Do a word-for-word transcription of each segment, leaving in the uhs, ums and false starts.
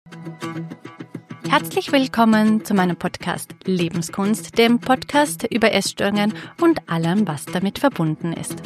Herzlich willkommen zu meinem Podcast Lebenskunst, dem Podcast über Essstörungen und allem, was damit verbunden ist.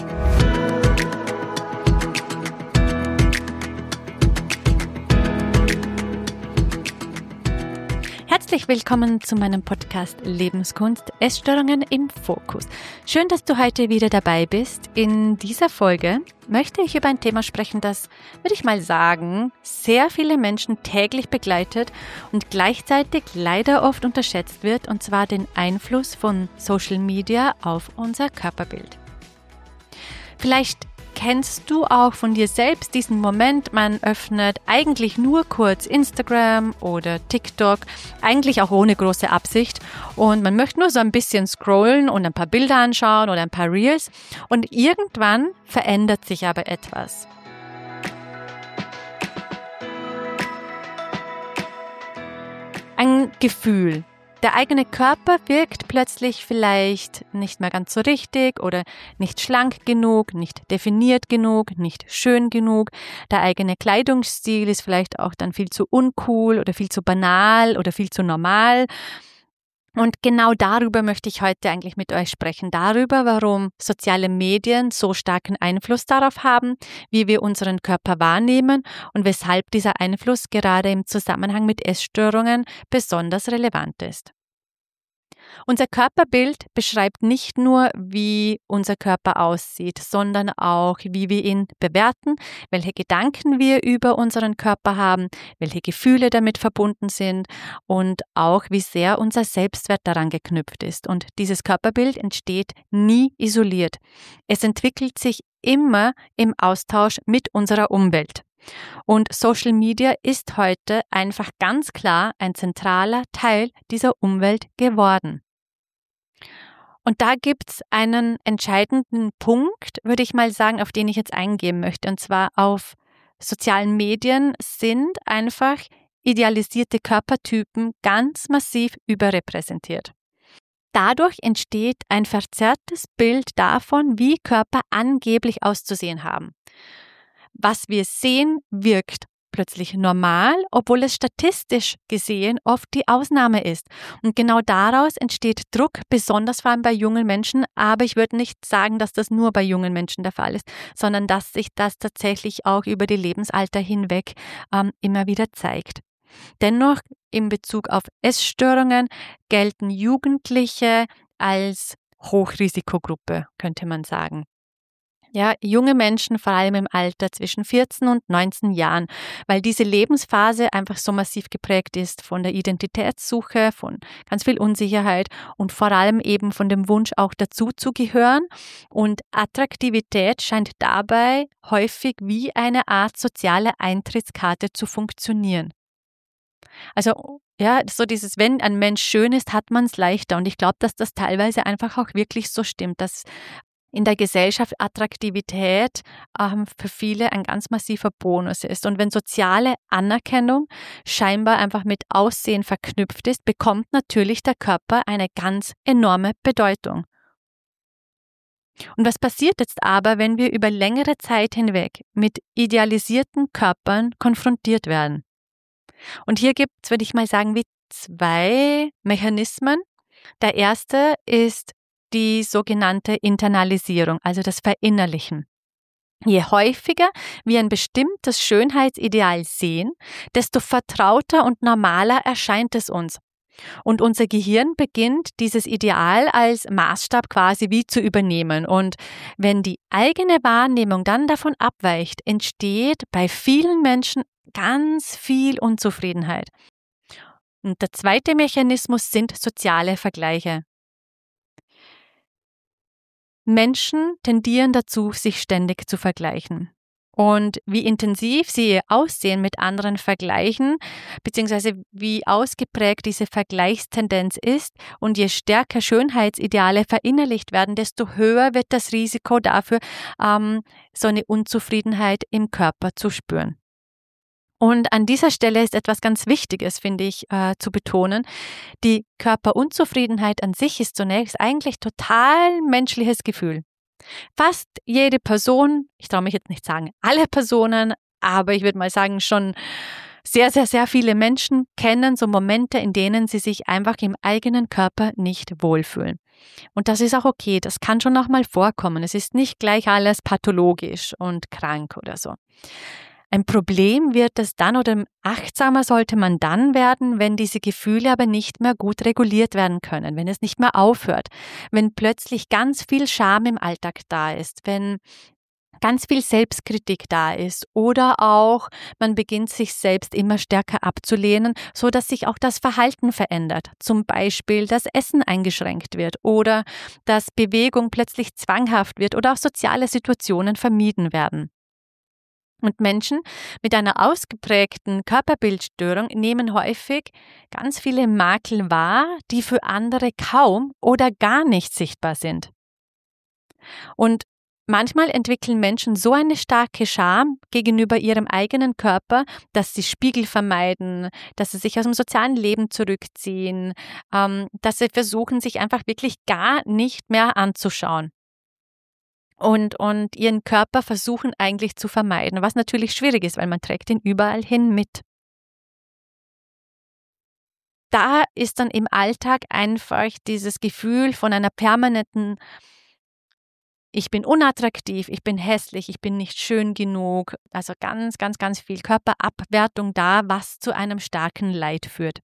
Herzlich willkommen zu meinem Podcast Lebenskunst, Essstörungen im Fokus. Schön, dass du heute wieder dabei bist. In dieser Folge möchte ich über ein Thema sprechen, das, würde ich mal sagen, sehr viele Menschen täglich begleitet und gleichzeitig leider oft unterschätzt wird, und zwar den Einfluss von Social Media auf unser Körperbild. Vielleicht kennst du auch von dir selbst diesen Moment, man öffnet eigentlich nur kurz Instagram oder TikTok, eigentlich auch ohne große Absicht, und man möchte nur so ein bisschen scrollen und ein paar Bilder anschauen oder ein paar Reels, und irgendwann verändert sich aber etwas. Ein Gefühl. Der eigene Körper wirkt plötzlich vielleicht nicht mehr ganz so richtig oder nicht schlank genug, nicht definiert genug, nicht schön genug. Der eigene Kleidungsstil ist vielleicht auch dann viel zu uncool oder viel zu banal oder viel zu normal. Und genau darüber möchte ich heute eigentlich mit euch sprechen. Darüber, warum soziale Medien so starken Einfluss darauf haben, wie wir unseren Körper wahrnehmen und weshalb dieser Einfluss gerade im Zusammenhang mit Essstörungen besonders relevant ist. Unser Körperbild beschreibt nicht nur, wie unser Körper aussieht, sondern auch, wie wir ihn bewerten, welche Gedanken wir über unseren Körper haben, welche Gefühle damit verbunden sind und auch, wie sehr unser Selbstwert daran geknüpft ist. Und dieses Körperbild entsteht nie isoliert. Es entwickelt sich immer im Austausch mit unserer Umwelt. Und Social Media ist heute einfach ganz klar ein zentraler Teil dieser Umwelt geworden. Und da gibt's einen entscheidenden Punkt, würde ich mal sagen, auf den ich jetzt eingehen möchte. Und zwar auf sozialen Medien sind einfach idealisierte Körpertypen ganz massiv überrepräsentiert. Dadurch entsteht ein verzerrtes Bild davon, wie Körper angeblich auszusehen haben. Was wir sehen, wirkt plötzlich normal, obwohl es statistisch gesehen oft die Ausnahme ist. Und genau daraus entsteht Druck, besonders vor allem bei jungen Menschen. Aber ich würde nicht sagen, dass das nur bei jungen Menschen der Fall ist, sondern dass sich das tatsächlich auch über die Lebensalter hinweg ähm, immer wieder zeigt. Dennoch, in Bezug auf Essstörungen gelten Jugendliche als Hochrisikogruppe, könnte man sagen. Ja, junge Menschen, vor allem im Alter zwischen vierzehn und neunzehn Jahren, weil diese Lebensphase einfach so massiv geprägt ist von der Identitätssuche, von ganz viel Unsicherheit und vor allem eben von dem Wunsch, auch dazuzugehören. Und Attraktivität scheint dabei häufig wie eine Art soziale Eintrittskarte zu funktionieren. Also ja, so dieses, wenn ein Mensch schön ist, hat man es leichter. Und ich glaube, dass das teilweise einfach auch wirklich so stimmt, dass in der Gesellschaft Attraktivität ähm, für viele ein ganz massiver Bonus ist. Und wenn soziale Anerkennung scheinbar einfach mit Aussehen verknüpft ist, bekommt natürlich der Körper eine ganz enorme Bedeutung. Und was passiert jetzt aber, wenn wir über längere Zeit hinweg mit idealisierten Körpern konfrontiert werden? Und hier gibt es, würde ich mal sagen, wie zwei Mechanismen. Der erste ist die sogenannte Internalisierung, also das Verinnerlichen. Je häufiger wir ein bestimmtes Schönheitsideal sehen, desto vertrauter und normaler erscheint es uns. Und unser Gehirn beginnt, dieses Ideal als Maßstab quasi wie zu übernehmen. Und wenn die eigene Wahrnehmung dann davon abweicht, entsteht bei vielen Menschen ganz viel Unzufriedenheit. Und der zweite Mechanismus sind soziale Vergleiche. Menschen tendieren dazu, sich ständig zu vergleichen. Und wie intensiv sie ihr Aussehen mit anderen vergleichen, beziehungsweise wie ausgeprägt diese Vergleichstendenz ist, und je stärker Schönheitsideale verinnerlicht werden, desto höher wird das Risiko dafür, ähm, so eine Unzufriedenheit im Körper zu spüren. Und an dieser Stelle ist etwas ganz Wichtiges, finde ich, äh, zu betonen. Die Körperunzufriedenheit an sich ist zunächst eigentlich total menschliches Gefühl. Fast jede Person, ich traue mich jetzt nicht sagen alle Personen, aber ich würde mal sagen schon Sehr, sehr, sehr viele Menschen kennen so Momente, in denen sie sich einfach im eigenen Körper nicht wohlfühlen. Und das ist auch okay, das kann schon noch mal vorkommen. Es ist nicht gleich alles pathologisch und krank oder so. Ein Problem wird es dann oder achtsamer sollte man dann werden, wenn diese Gefühle aber nicht mehr gut reguliert werden können, wenn es nicht mehr aufhört, wenn plötzlich ganz viel Scham im Alltag da ist, wenn ganz viel Selbstkritik da ist oder auch man beginnt sich selbst immer stärker abzulehnen, so dass sich auch das Verhalten verändert. Zum Beispiel, dass Essen eingeschränkt wird oder dass Bewegung plötzlich zwanghaft wird oder auch soziale Situationen vermieden werden. Und Menschen mit einer ausgeprägten Körperbildstörung nehmen häufig ganz viele Makel wahr, die für andere kaum oder gar nicht sichtbar sind. Und manchmal entwickeln Menschen so eine starke Scham gegenüber ihrem eigenen Körper, dass sie Spiegel vermeiden, dass sie sich aus dem sozialen Leben zurückziehen, ähm, dass sie versuchen, sich einfach wirklich gar nicht mehr anzuschauen. Und, und ihren Körper versuchen eigentlich zu vermeiden, was natürlich schwierig ist, weil man trägt ihn überall hin mit. Da ist dann im Alltag einfach dieses Gefühl von einer permanenten Ich bin unattraktiv, ich bin hässlich, ich bin nicht schön genug, also ganz, ganz, ganz viel Körperabwertung da, was zu einem starken Leid führt.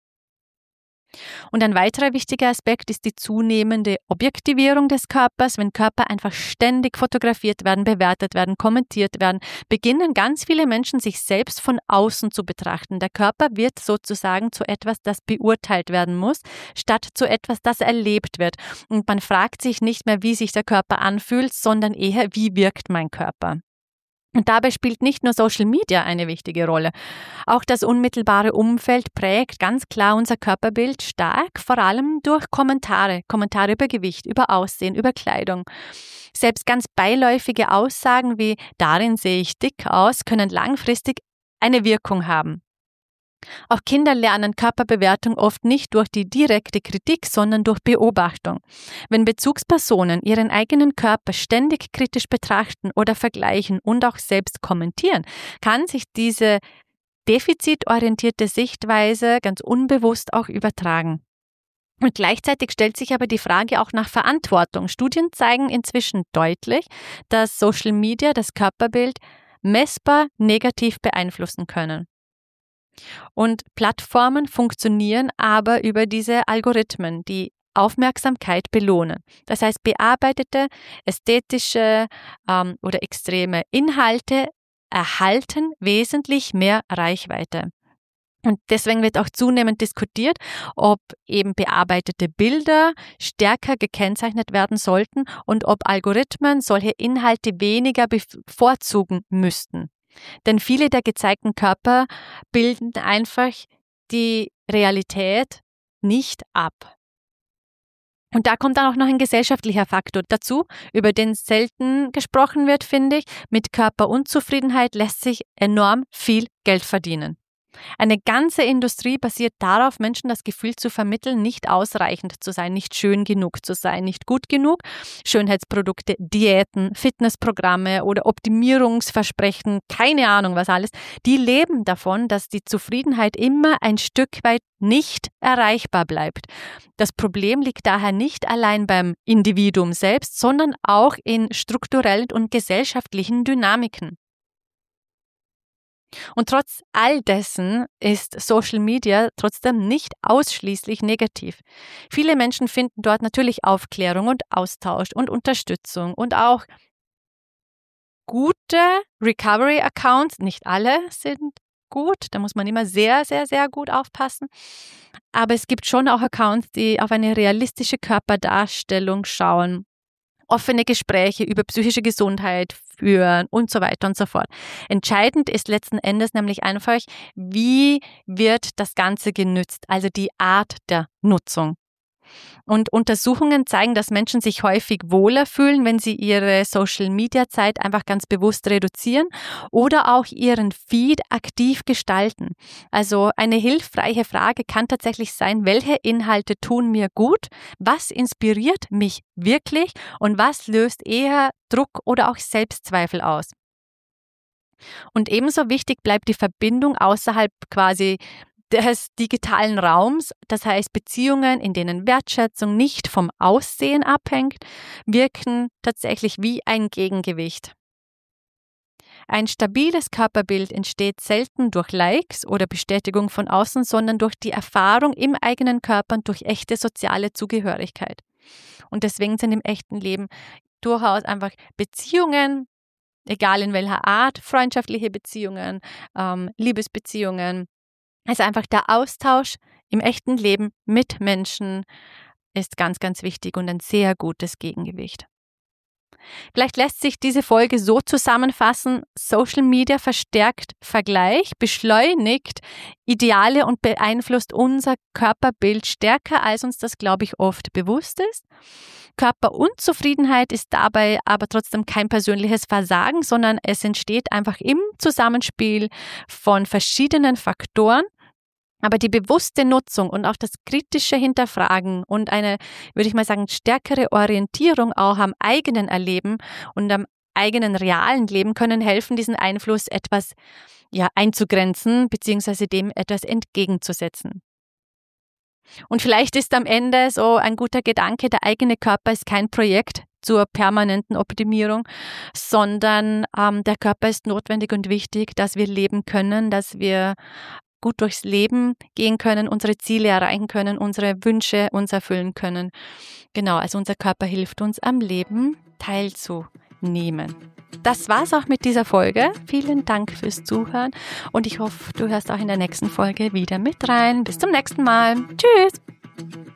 Und ein weiterer wichtiger Aspekt ist die zunehmende Objektivierung des Körpers. Wenn Körper einfach ständig fotografiert werden, bewertet werden, kommentiert werden, beginnen ganz viele Menschen sich selbst von außen zu betrachten. Der Körper wird sozusagen zu etwas, das beurteilt werden muss, statt zu etwas, das erlebt wird. Und man fragt sich nicht mehr, wie sich der Körper anfühlt, sondern eher, wie wirkt mein Körper. Und dabei spielt nicht nur Social Media eine wichtige Rolle. Auch das unmittelbare Umfeld prägt ganz klar unser Körperbild stark, vor allem durch Kommentare. Kommentare über Gewicht, über Aussehen, über Kleidung. Selbst ganz beiläufige Aussagen wie darin sehe ich dick aus, können langfristig eine Wirkung haben. Auch Kinder lernen Körperbewertung oft nicht durch die direkte Kritik, sondern durch Beobachtung. Wenn Bezugspersonen ihren eigenen Körper ständig kritisch betrachten oder vergleichen und auch selbst kommentieren, kann sich diese defizitorientierte Sichtweise ganz unbewusst auch übertragen. Und gleichzeitig stellt sich aber die Frage auch nach Verantwortung. Studien zeigen inzwischen deutlich, dass Social Media das Körperbild messbar negativ beeinflussen können. Und Plattformen funktionieren aber über diese Algorithmen, die Aufmerksamkeit belohnen. Das heißt, bearbeitete, ästhetische ähm, oder extreme Inhalte erhalten wesentlich mehr Reichweite. Und deswegen wird auch zunehmend diskutiert, ob eben bearbeitete Bilder stärker gekennzeichnet werden sollten und ob Algorithmen solche Inhalte weniger bevorzugen müssten. Denn viele der gezeigten Körper bilden einfach die Realität nicht ab. Und da kommt dann auch noch ein gesellschaftlicher Faktor dazu, über den selten gesprochen wird, finde ich. Mit Körperunzufriedenheit lässt sich enorm viel Geld verdienen. Eine ganze Industrie basiert darauf, Menschen das Gefühl zu vermitteln, nicht ausreichend zu sein, nicht schön genug zu sein, nicht gut genug. Schönheitsprodukte, Diäten, Fitnessprogramme oder Optimierungsversprechen, keine Ahnung was alles, die leben davon, dass die Zufriedenheit immer ein Stück weit nicht erreichbar bleibt. Das Problem liegt daher nicht allein beim Individuum selbst, sondern auch in strukturellen und gesellschaftlichen Dynamiken. Und trotz all dessen ist Social Media trotzdem nicht ausschließlich negativ. Viele Menschen finden dort natürlich Aufklärung und Austausch und Unterstützung und auch gute Recovery-Accounts. Nicht alle sind gut, da muss man immer sehr, sehr, sehr gut aufpassen. Aber es gibt schon auch Accounts, die auf eine realistische Körperdarstellung schauen, offene Gespräche über psychische Gesundheit führen und so weiter und so fort. Entscheidend ist letzten Endes nämlich einfach, wie wird das Ganze genützt, also die Art der Nutzung. Und Untersuchungen zeigen, dass Menschen sich häufig wohler fühlen, wenn sie ihre Social-Media-Zeit einfach ganz bewusst reduzieren oder auch ihren Feed aktiv gestalten. Also eine hilfreiche Frage kann tatsächlich sein, welche Inhalte tun mir gut, was inspiriert mich wirklich und was löst eher Druck oder auch Selbstzweifel aus. Und ebenso wichtig bleibt die Verbindung außerhalb quasi des digitalen Raums, das heißt Beziehungen, in denen Wertschätzung nicht vom Aussehen abhängt, wirken tatsächlich wie ein Gegengewicht. Ein stabiles Körperbild entsteht selten durch Likes oder Bestätigung von außen, sondern durch die Erfahrung im eigenen Körper und durch echte soziale Zugehörigkeit. Und deswegen sind im echten Leben durchaus einfach Beziehungen, egal in welcher Art, freundschaftliche Beziehungen, ähm, Liebesbeziehungen, also einfach der Austausch im echten Leben mit Menschen ist ganz, ganz wichtig und ein sehr gutes Gegengewicht. Vielleicht lässt sich diese Folge so zusammenfassen: Social Media verstärkt Vergleich, beschleunigt Ideale und beeinflusst unser Körperbild stärker, als uns das, glaube ich, oft bewusst ist. Körperunzufriedenheit ist dabei aber trotzdem kein persönliches Versagen, sondern es entsteht einfach im Zusammenspiel von verschiedenen Faktoren. Aber die bewusste Nutzung und auch das kritische Hinterfragen und eine, würde ich mal sagen, stärkere Orientierung auch am eigenen Erleben und am eigenen realen Leben können helfen, diesen Einfluss etwas ja, einzugrenzen bzw. dem etwas entgegenzusetzen. Und vielleicht ist am Ende so ein guter Gedanke, der eigene Körper ist kein Projekt zur permanenten Optimierung, sondern ähm, der Körper ist notwendig und wichtig, dass wir leben können, dass wir gut durchs Leben gehen können, unsere Ziele erreichen können, unsere Wünsche uns erfüllen können. Genau, also unser Körper hilft uns am Leben teilzunehmen. Das war's auch mit dieser Folge. Vielen Dank fürs Zuhören und ich hoffe, du hörst auch in der nächsten Folge wieder mit rein. Bis zum nächsten Mal. Tschüss!